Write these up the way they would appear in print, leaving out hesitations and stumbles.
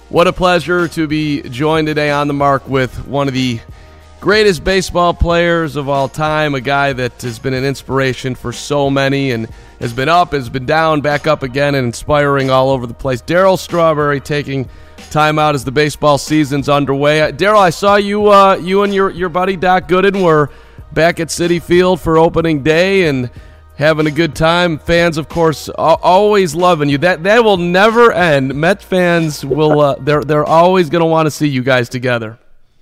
What a pleasure to be joined today on The Mark with one of the greatest baseball players of all time, a guy that has been an inspiration for so many and has been up, has been down, back up again, and inspiring all over the place. Darryl Strawberry taking time out as the baseball season's underway. Darryl, I saw you and your buddy Doc Gooden were back at Citi Field for opening day and having a good time. Fans, of course, always loving you. That will never end. Met fans will they're always going to want to see you guys together.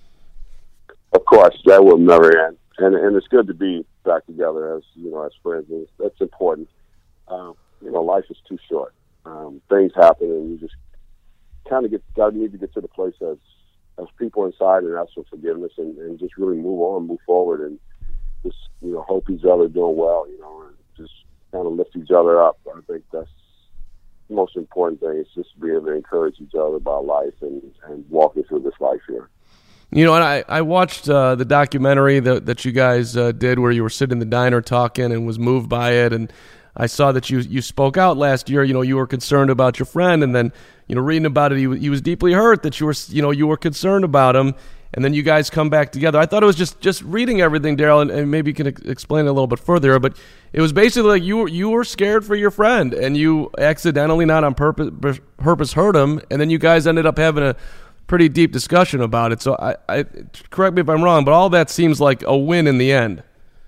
Of course, that will never end, and it's good to be back together as friends. That's important. Life is too short. Things happen, and you just kind of need to get to the place as people inside and ask for forgiveness and just really move on, move forward, and just hope each other doing well. And just kind of lift each other up. I think that's the most important thing. Is just to be able to encourage each other about life and walking through this life here. And I watched the documentary that you guys did where you were sitting in the diner talking and was moved by it, and I saw that you spoke out last year. You were concerned about your friend, and then reading about it, he was deeply hurt that you were concerned about him, and then you guys come back together. I thought it was just reading everything, Darryl, and maybe you can explain it a little bit further, but it was basically like you were scared for your friend, and you accidentally, not on purpose, hurt him, and then you guys ended up having a pretty deep discussion about it. So I correct me if I'm wrong, but all that seems like a win in the end.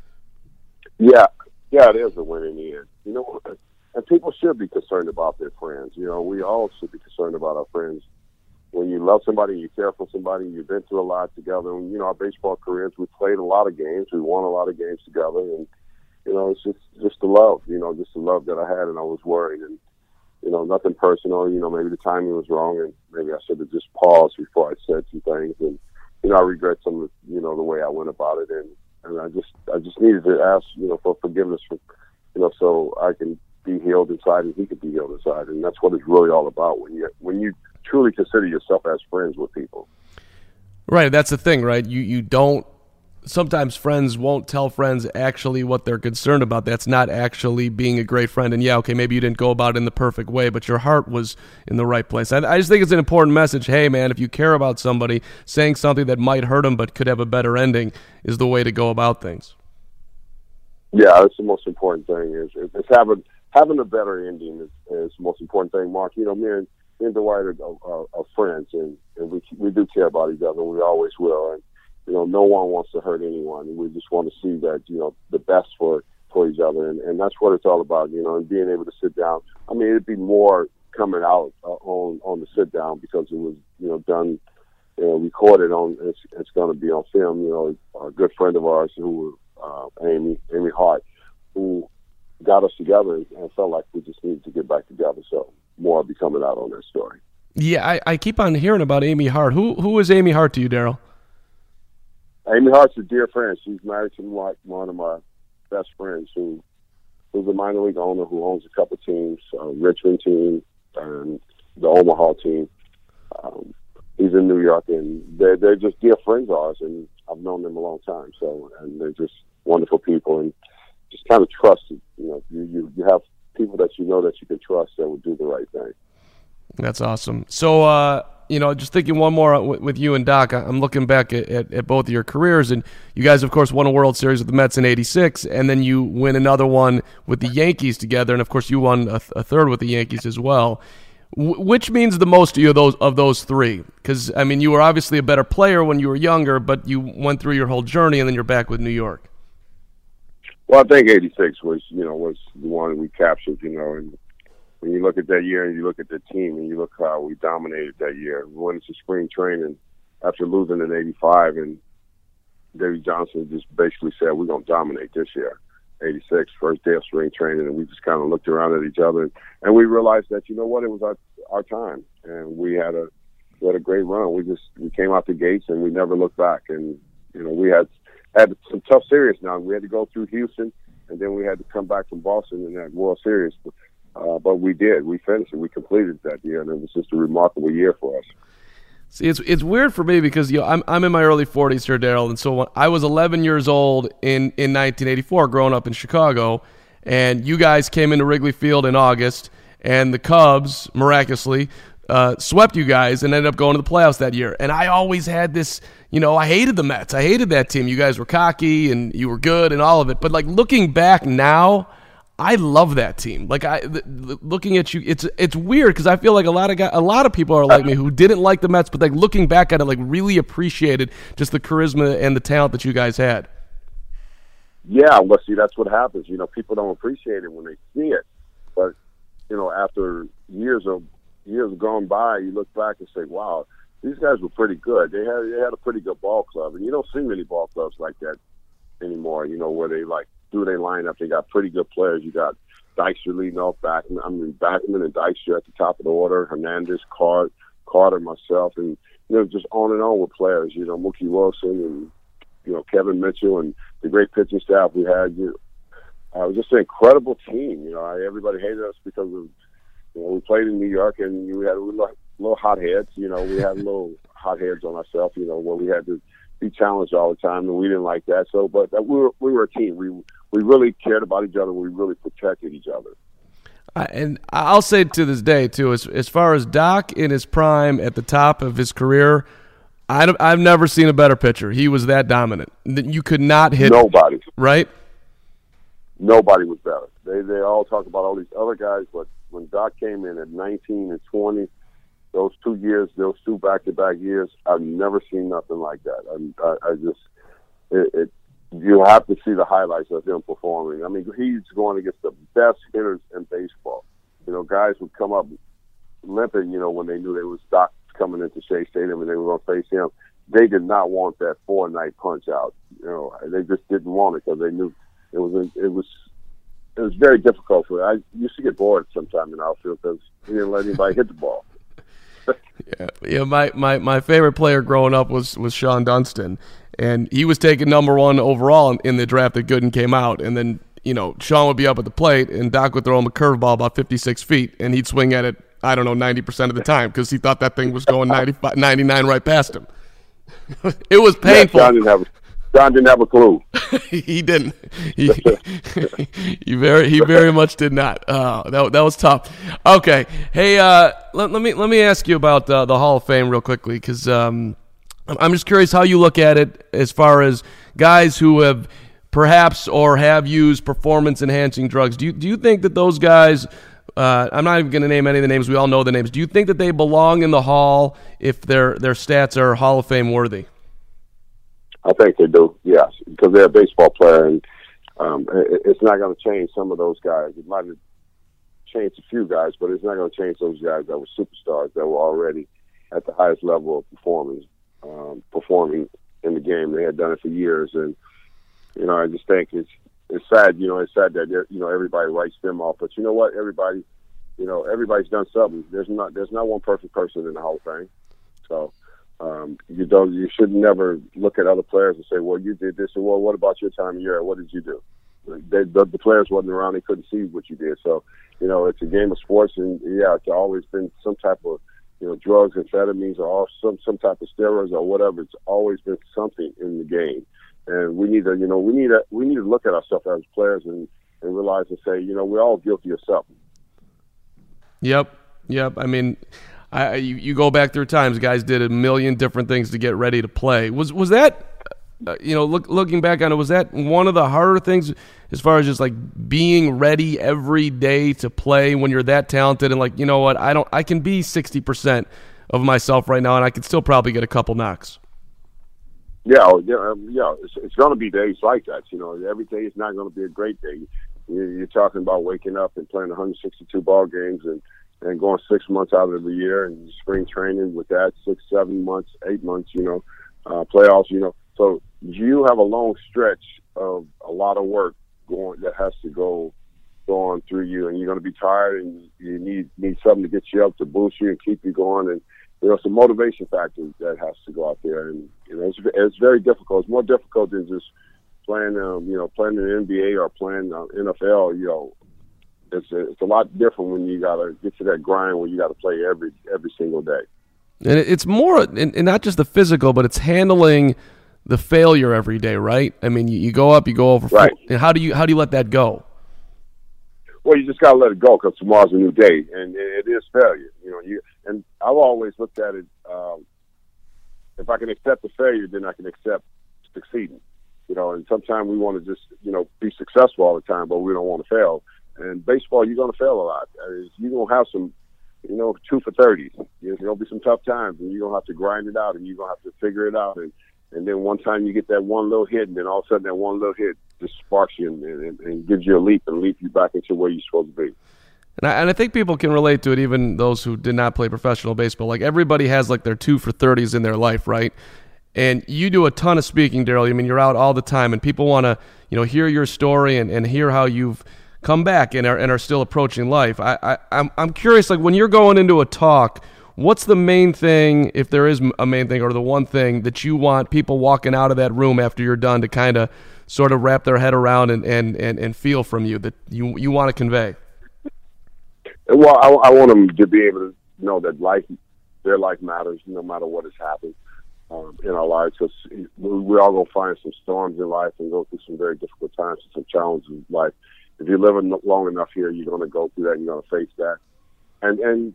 Yeah, it is a win in the end. And people should be concerned about their friends. We all should be concerned about our friends. When you love somebody, you care for somebody, you've been through a lot together. And, our baseball careers, we played a lot of games, we won a lot of games together, and it's just the love, just the love that I had, and I was worried, and nothing personal. Maybe the timing was wrong, and maybe I should have just paused before I said some things. And I regret some of the way I went about it, and I just needed to ask for forgiveness for so I can be healed inside and he could be healed inside, and that's what it's really all about when you truly consider yourself as friends with people. Right, that's the thing, right? You don't. Sometimes friends won't tell friends actually what they're concerned about. That's not actually being a great friend. And maybe you didn't go about it in the perfect way, but your heart was in the right place. I just think it's an important message. Hey, man, if you care about somebody, saying something that might hurt them but could have a better ending is the way to go about things. Yeah, that's the most important thing. Is having a better ending is the most important thing, Mark. Me and Dwight are friends, and we do care about each other. We always will, and no one wants to hurt anyone. We just want to see that, the best for each other. And that's what it's all about, and being able to sit down. I mean, it'd be more coming out on the sit down because it was, done, recorded on, it's going to be on film. A good friend of ours who, Amy Hart, who got us together and felt like we just needed to get back together. So more will be coming out on that story. Yeah, I keep on hearing about Amy Hart. Who is Amy Hart to you, Darryl? Amy Hart's a dear friend. She's married to one of my best friends who's a minor league owner who owns a couple teams, Richmond team and the Omaha team. He's in New York, and they're just dear friends of ours, and I've known them a long time. So, and they're just wonderful people, and just kind of trust. You have people that that you can trust that will do the right thing. That's awesome. So, just thinking one more with you and Doc, I'm looking back at both of your careers, and you guys, of course, won a World Series with the Mets in '86, and then you win another one with the Yankees together, and of course, you won a third with the Yankees as well. Which means the most to you of those three? Because, you were obviously a better player when you were younger, but you went through your whole journey, and then you're back with New York. Well, I think '86 was the one we captured, and when you look at that year and you look at the team and you look how we dominated that year. We went into spring training after losing in '85, and Davey Johnson just basically said, we're going to dominate this year. '86, first day of spring training, and we just kind of looked around at each other, and we realized that, it was our time, and we had a great run. We came out the gates, and we never looked back, and, we had some tough series now. We had to go through Houston, and then we had to come back from Boston in that World Series. But we did. We finished it. We completed that year, and it was just a remarkable year for us. See, it's weird for me because I'm in my early 40s here, Darryl, and so when I was 11 years old in 1984, growing up in Chicago, and you guys came into Wrigley Field in August, and the Cubs miraculously swept you guys and ended up going to the playoffs that year. And I always had this, I hated the Mets. I hated that team. You guys were cocky and you were good and all of it. But like looking back now, I love that team. Like looking at you, it's weird because I feel like a lot of people are like me who didn't like the Mets, but like looking back at it, like really appreciated just the charisma and the talent that you guys had. Yeah, well, see, that's what happens. People don't appreciate it when they see it, but after years gone by, you look back and say, "Wow, these guys were pretty good. They had a pretty good ball club," and you don't see many ball clubs like that anymore. Where they like do their lineup. They got pretty good players. You got Dykstra leading off, Backman and Dykstra at the top of the order. Hernandez, Carter, myself, and just on and on with players. Mookie Wilson and Kevin Mitchell and the great pitching staff we had. It was just an incredible team. Everybody hated us because of we played in New York and we had a little hot heads. We had little hot heads on ourselves. Where we had to be challenged all the time, and we didn't like that. So, but we were a team. We really cared about each other. We really protected each other. And I'll say to this day, too, as far as Doc in his prime at the top of his career, I've never seen a better pitcher. He was that dominant. You could not hit nobody. Right? Nobody was better. They all talk about all these other guys, but when Doc came in at 19 and 20, those 2 years, those two back-to-back years, I've never seen nothing like that. You have to see the highlights of him performing. I mean, he's going against the best hitters in baseball. Guys would come up limping, when they knew there was Doc coming into Shea Stadium and they were going to face him. They did not want that 4-night punch out. They just didn't want it because they knew it was very difficult for them. I used to get bored sometime in outfield because he didn't let anybody hit the ball. Yeah. My favorite player growing up was Sean Dunston, and he was taken number 1 overall in the draft that Gooden came out, and then Sean would be up at the plate, and Doc would throw him a curveball about 56 feet, and he'd swing at it 90% of the time because he thought that thing was going 99 right past him. It was painful. Yeah, John didn't have a clue. He didn't. He very much did not. That was tough. Okay, hey, let me ask you about the Hall of Fame real quickly because I'm just curious how you look at it as far as guys who have perhaps or have used performance-enhancing drugs. Do you think that those guys? I'm not even going to name any of the names. We all know the names. Do you think that they belong in the Hall if their stats are Hall of Fame worthy? I think they do, yes, because they're a baseball player, and it's not going to change some of those guys. It might have changed a few guys, but it's not going to change those guys that were superstars that were already at the highest level of performing in the game. They had done it for years, and I just think it's sad. It's sad that everybody writes them off, but you know what? Everybody's done something. There's not one perfect person in the Hall of Fame, so. You should never look at other players and say, well, you did this, and well, what about your time of year? What did you do? The players wasn't around. They couldn't see what you did. So, it's a game of sports, and it's always been some type of, drugs, amphetamines, or some type of steroids or whatever. It's always been something in the game. And we need to look at ourselves as players and realize and say, we're all guilty of something. Yep. I mean, you go back through times, guys did a million different things to get ready to play. Was that, looking back on it, was that one of the harder things as far as just like being ready every day to play when you're that talented and like, I can be 60% of myself right now and I could still probably get a couple knocks. Yeah. It's going to be days like that. Every day is not going to be a great day. You're talking about waking up and playing 162 ball games and going 6 months out of the year and spring training with that 6, 7 months, 8 months, playoffs, so you have a long stretch of a lot of work that has to go on through you, and you're going to be tired and you need something to get you up to boost you and keep you going. And, some motivation factors that has to go out there. And, it's very difficult. It's more difficult than just playing, playing in the NBA or playing NFL, It's a lot different when you got to get to that grind where you got to play every single day. And it's more, and not just the physical, but it's handling the failure every day, right? I mean, you go up, you go over. Right. And how do you let that go? well, you just got to let it go because tomorrow's a new day, and it is failure. And I've always looked at it. If I can accept the failure, then I can accept succeeding. And sometimes we want to just be successful all the time, but we don't want to fail. And baseball, you're going to fail a lot. You're going to have some, 2 for 30. There's going to be some tough times, and you're going to have to grind it out, and you're going to have to figure it out. And then one time you get that one little hit, and then all of a sudden that one little hit just sparks you and gives you a leap and leaps you back into where you're supposed to be. And I think people can relate to it, even those who did not play professional baseball. Like, everybody has, like, their 2 for 30s in their life, right? And you do a ton of speaking, Darryl. I mean, you're out all the time, and people want to, hear your story and hear how you've come back and are still approaching life. I'm curious, like, when you're going into a talk, what's the main thing, if there is a main thing, or the one thing that you want people walking out of that room after you're done to kind of sort of wrap their head around and feel from you that you want to convey? Well, I want them to be able to know that their life matters no matter what has happened in our lives. Because we're all going to find some storms in life and go through some very difficult times and some challenges in life. If you're living long enough here, you're going to go through that and you're going to face that. And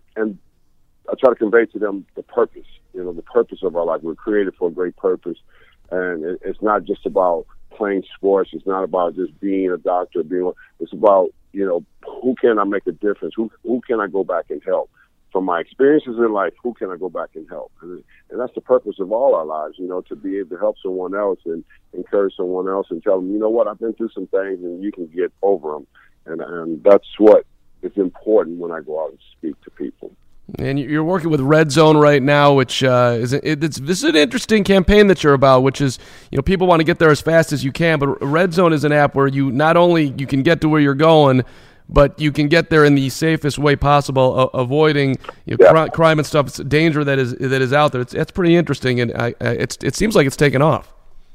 I try to convey to them the purpose, the purpose of our life. We're created for a great purpose. And it's not just about playing sports. It's not about just being a doctor. It's about, who can I make a difference? Who can I go back and help? From my experiences in life, who can I go back and help? And that's the purpose of all our lives, to be able to help someone else and encourage someone else and tell them, you know what, I've been through some things and you can get over them. And that's what is important when I go out and speak to people. And you're working with Red Zone right now, which this is an interesting campaign that you're about, which is, people want to get there as fast as you can, but Red Zone is an app where you not only you can get to where you're going, but you can get there in the safest way possible, avoiding crime and stuff, danger that is out there. It's pretty interesting, and it seems like it's taken off.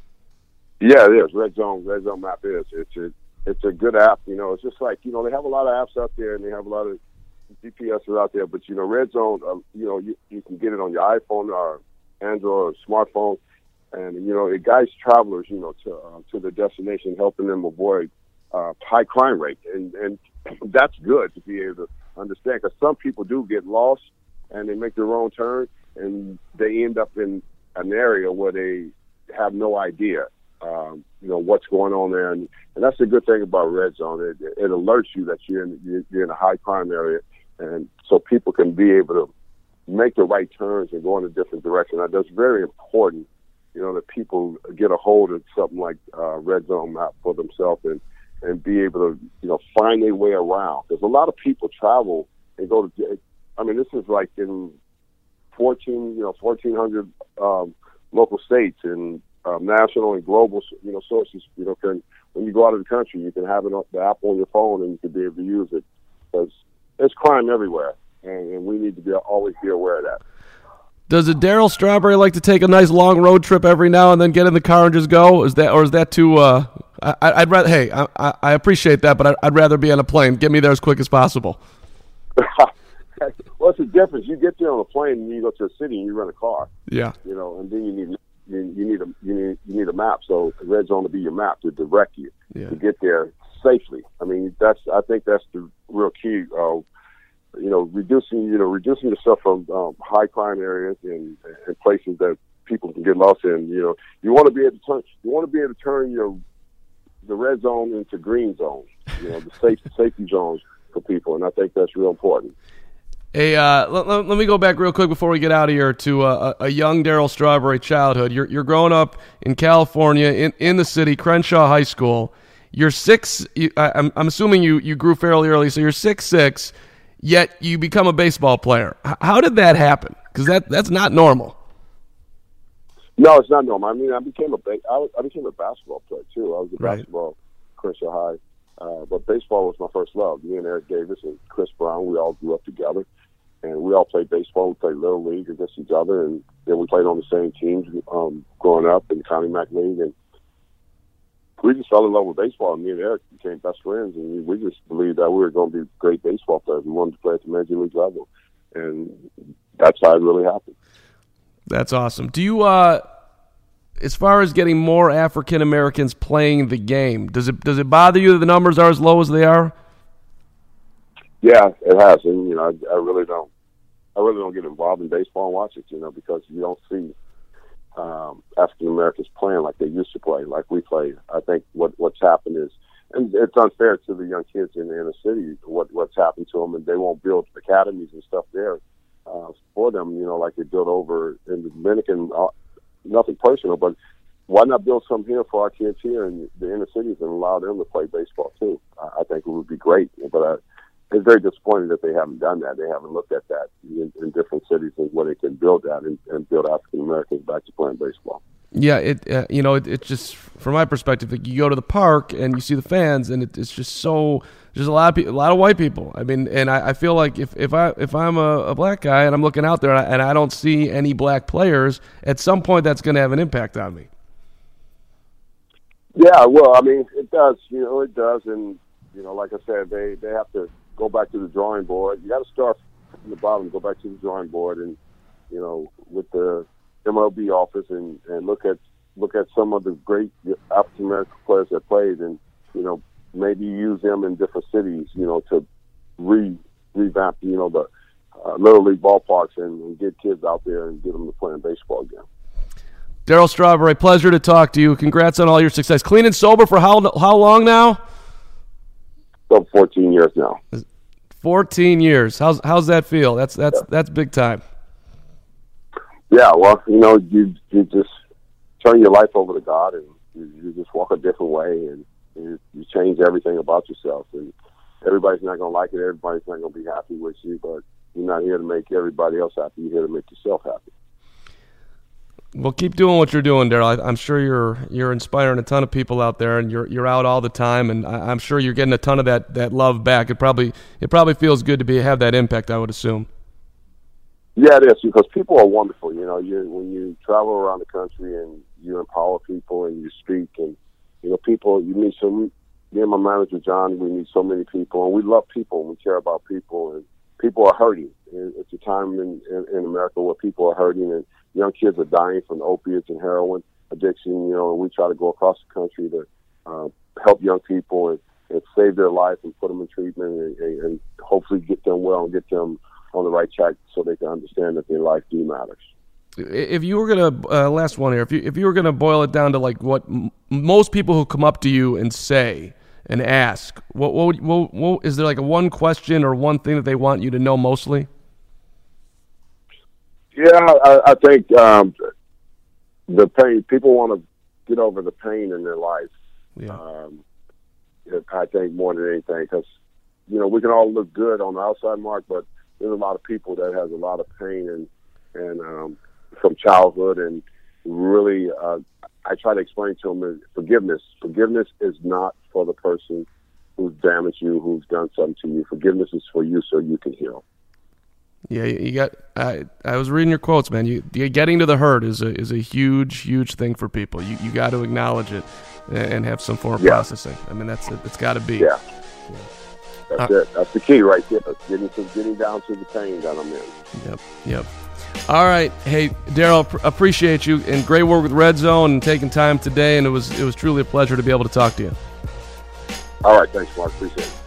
Yeah, it is. Red Zone map is. It's a good app. It's just like they have a lot of apps out there, and they have a lot of GPS are out there, but Red Zone, you can get it on your iPhone or Android or smartphone, and it guides travelers, to the destination, helping them avoid high crime rate, and that's good to be able to understand, because some people do get lost and they make the wrong turn and they end up in an area where they have no idea, what's going on there, and that's the good thing about Red Zone. It alerts you that you're in a high crime area. And so people can be able to make the right turns and go in a different direction. Now, that's very important, that people get a hold of something like Red Zone map for themselves and be able to, find their way around. Because a lot of people travel and go to, this is like in 1,400 local states and national and global, sources, when you go out of the country, you can have the app on your phone and you can be able to use it. Because there's crime everywhere, and we need to always be aware of that. Does a Darryl Strawberry like to take a nice long road trip every now and then, get in the car and just go? Is that too? I'd rather. Hey, I appreciate that, but I'd rather be on a plane. Get me there as quick as possible. Well, it's a difference. You get there on a plane, and you go to a city, and you rent a car. Yeah. And then you need a map. So Red Zone to be your map to direct you to get there safely. I think that's the real key. Reducing yourself from high crime areas and places that people can get lost in. You want to be able to turn the red zone into green zones. The safety zones for people, and I think that's real important. Hey, let me go back real quick before we get out of here to a young Darryl Strawberry childhood. You're growing up in California, in the city, Crenshaw High School. You're I'm assuming you grew fairly early, so you're 6'6", yet you become a baseball player. How did that happen? Because that's not normal. No, it's not normal. I became a basketball player too. I was a basketball at Crenshaw High, but baseball was my first love. Me and Eric Davis and Chris Brown, we all grew up together, and we all played baseball. We played Little League against each other, and then we played on the same teams growing up in the County Mac League, and we just fell in love with baseball, and me and Eric became best friends, and we just believed that we were going to be great baseball players. We wanted to play at the Major League level, and that's how it really happened. That's awesome. Do you, as far as getting more African Americans playing the game, does it bother you that the numbers are as low as they are? Yeah, it has, and I really don't. I really don't get involved in baseball and watch it, because you don't see African Americans playing like they used to play, like we play. I think what's happened is, and it's unfair to the young kids in the inner city what's happened to them, and they won't build academies and stuff there for them, like they built over in the Dominican. Nothing personal, but why not build some here for our kids here in the inner cities and allow them to play baseball too? I think it would be great, but it's very disappointing that they haven't done that. They haven't looked at that in different cities and where they can build that and build African Americans back to playing baseball. Yeah, it's just from my perspective, like you go to the park and you see the fans, and it's just so there's a lot of people, a lot of white people. I mean, and I feel like if I'm a black guy and I'm looking out there and I don't see any black players, at some point that's going to have an impact on me. Yeah, well, I mean, it does. It does, and like I said, they have to go back to the drawing board. You got to start from the bottom, go back to the drawing board, and with the MLB office and look at some of the great African American players that played, and maybe use them in different cities, to revamp the little league ballparks and get kids out there and get them to playing baseball again. Darryl Strawberry, pleasure to talk to you. Congrats on all your success. Clean and sober for how long now? So 14 years now. 14 years. How's that feel? That's big time. Yeah, well, you just turn your life over to God, and you just walk a different way, and you change everything about yourself. And everybody's not going to like it. Everybody's not going to be happy with you, but you're not here to make everybody else happy. You're here to make yourself happy. Well, keep doing what you're doing, Darryl. I'm sure you're inspiring a ton of people out there, and you're out all the time, and I'm sure you're getting a ton of that love back. It probably feels good to have that impact, I would assume. Yeah, it is, because people are wonderful. When you travel around the country and you empower people and you speak, and people, you meet me and my manager John, we meet so many people, and we love people, and we care about people, and people are hurting. And it's a time in America where people are hurting, and young kids are dying from opiates and heroin addiction. And we try to go across the country to help young people and save their life and put them in treatment and hopefully get them well and get them on the right track so they can understand that their life do matters. If you were gonna last one here, if you were gonna boil it down to like what most people who come up to you and say and ask, what is there like a one question or one thing that they want you to know mostly? Yeah, I think the pain. People want to get over the pain in their life. Yeah. I think more than anything, because we can all look good on the outside, Mark, but there's a lot of people that has a lot of pain and from childhood, and really, I try to explain to them is forgiveness. Forgiveness is not for the person who's damaged you, who's done something to you. Forgiveness is for you so you can heal. Yeah, you got. I was reading your quotes, man. You getting to the hurt is a huge thing for people. You got to acknowledge it and have some form of processing. I mean, it's got to be. Yeah. That's it. That's the key right there. Getting down to the pain that I'm in. Yep. All right. Hey, Darryl, appreciate you and great work with Red Zone and taking time today. And it was truly a pleasure to be able to talk to you. All right. Thanks, Mark. Appreciate it.